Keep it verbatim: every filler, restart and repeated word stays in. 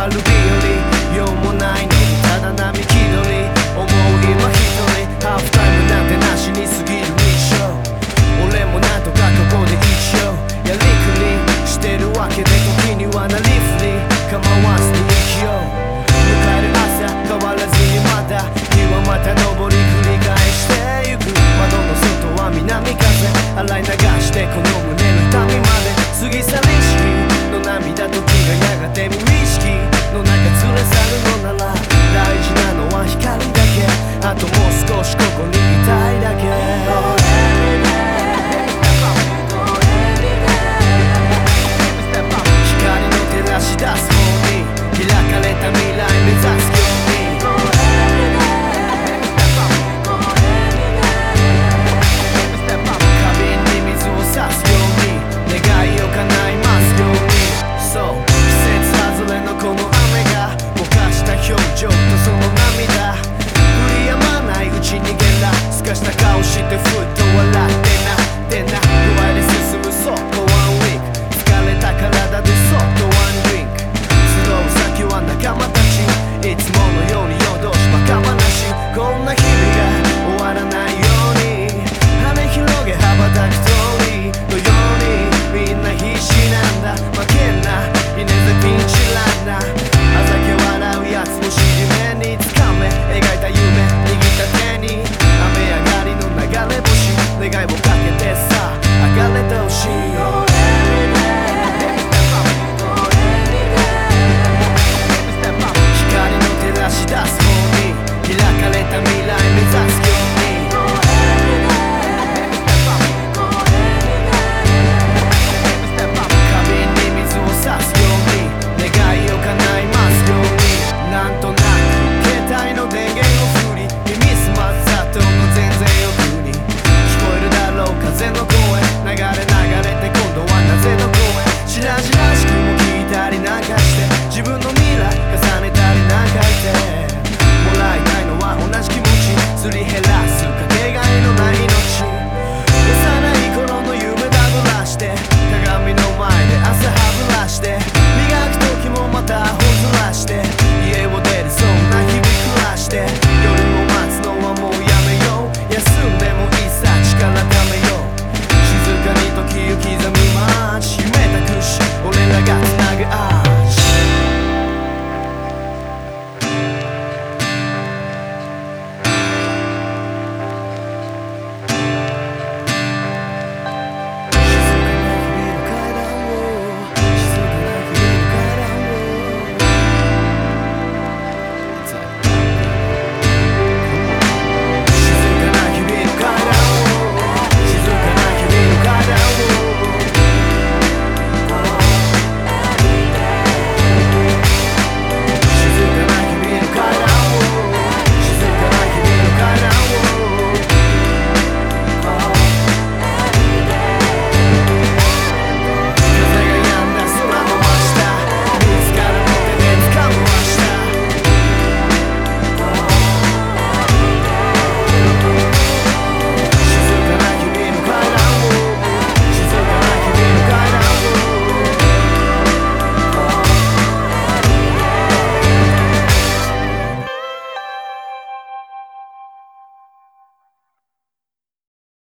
春日和用もないのにただ並木取り思う今一人ハーフタイムなんてなしに過ぎる日常俺もなんとかここで一応やりくりしてるわけで時にはなりふり構わずに生きよう迎える朝変わらずにまだ日はまた昇り繰り返してゆく窓の外は南風洗い流してこの胸の痛みまで過ぎ去りし日の涙時がやがて無意識の中連れ去るのなら大事なのは光だけあともう少しここにいたいだけ照らし出す方に開かれた未来目指すように花瓶に水を差すように願いを叶いますようにそう季節外れのこの雨がぼかした表情とその涙降り止まないうちにゲラすかした顔してふっと笑ってなでな具合で進むそっとワンウィーク疲れた体でそっとワンドリンク先は仲間たちいつものように夜通しバカ話こんな日々が終わらないように羽広げ羽ばたく通りのようにみんな必死なんだ負けんなイネゼピンチランナーあざけ笑うやつも尻目につかめ描いた夢握った手に雨上がりの流れ星願いをかけてさ上がれてほしい